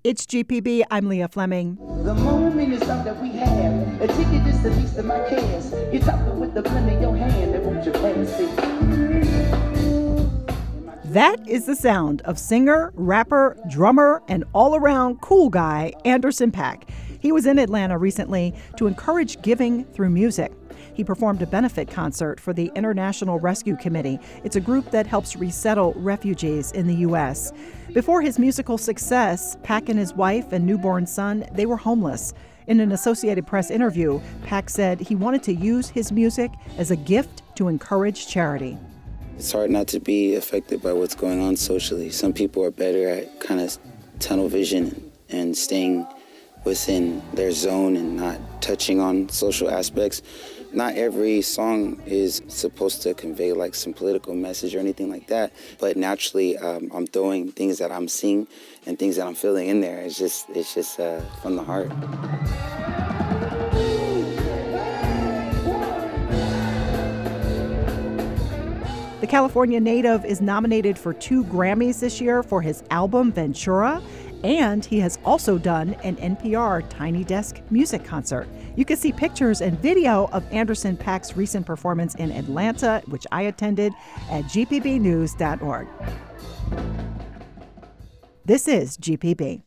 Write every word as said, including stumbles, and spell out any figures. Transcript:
It's G P B. I'm Leah Fleming. The moment is something that we have. A ticket is the least of my cares. You're talking with the pen in your hand and won't you fancy? That is the sound of singer, rapper, drummer, and all-around cool guy Anderson .Paak. He was in Atlanta recently to encourage giving through music. He performed a benefit concert for the International Rescue Committee. It's a group that helps resettle refugees in the U S. Before his musical success, Paak and his wife and newborn son, they were homeless. In an Associated Press interview, Paak said he wanted to use his music as a gift to encourage charity. It's hard not to be affected by what's going on socially. Some people are better at kind of tunnel vision and staying within their zone and not touching on social aspects. Not every song is supposed to convey like some political message or anything like that, but naturally um, I'm throwing things that I'm seeing and things that I'm feeling in there. It's just, it's just uh, from the heart. The California native is nominated for two Grammys this year for his album Ventura, and he has also done an N P R Tiny Desk music concert. You can see pictures and video of Anderson .Paak's recent performance in Atlanta, which I attended, at g p b news dot org. This is G P B.